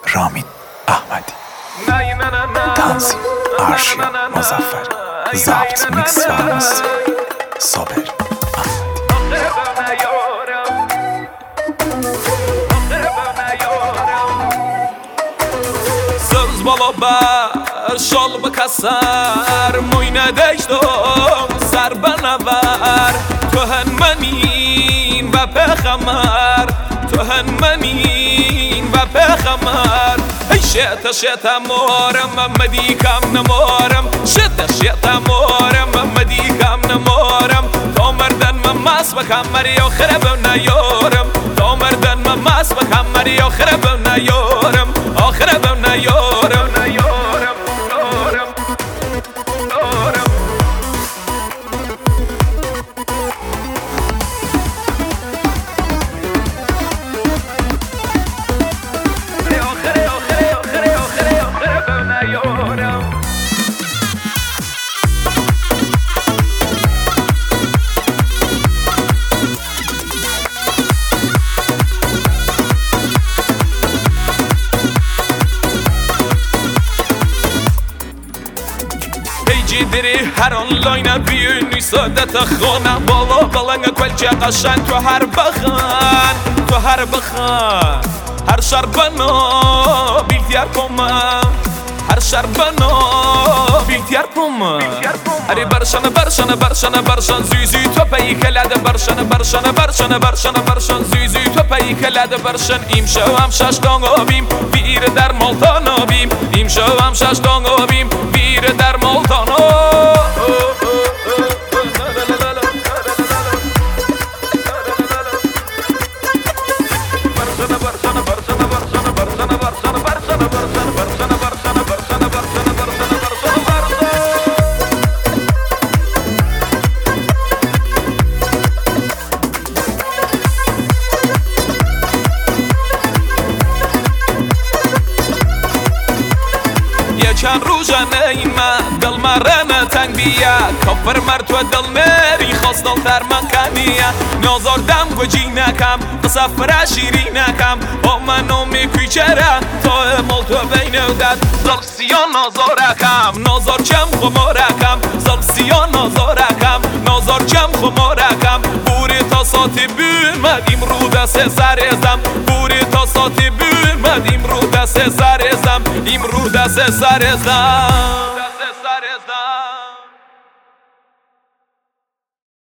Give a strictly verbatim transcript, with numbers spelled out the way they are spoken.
رامین احمدی، تنظیم ارشیا مظفری، ضبط میکس و مستری صابر Söz bala bər, şal bəkəsər Moynə dəyişdəm, sərbənə vər Töhən mənin və pəxəmər Töhən mənin və pəxəmər Şətə şətə morəm, məmədikəm nəmorəm Şətə şətə morəm, məmədikəm nəmorəm Ta mərdən məməs və kəməri Axirə bönə yorəm Ta mərdən məməs və kəməri Axirə bönə yorəm Axirə bönə yorəm جدری هر آنلاین بیونی سادت خانه بالا بلنگ کلچه قشنگ تو هر بخان تو هر بخان هر شر بنا بیلتیر کمم هر شر بنا بیلتیر کمم اری برشن برشن برشن برشن زوزی تو پی کلد برشن برشن برشن برشن برشن زوزی تو پی کلد برشن ایم شو هم شش دانگ آبیم بیر در مالتان آبیم ایم شو هم شش دانگ آبیم بیر در مالتان چند روزه نیمه دل مرنه تنگ بیه کافر مرد و دل مری خواست دل تر من کنیه نازاردم و جی نکم قصفره شیری نکم با منو میکوی چره تا امال تو بین دد زل سیا نازارکم نازار چم خمارکم زل سیا نازارکم نازار چم خمارکم بوری تا ساتی بیرمدیم رو دست سرزم بوری تا ساتی بیرمدیم رو دست سرزم ایم رو دست سرزم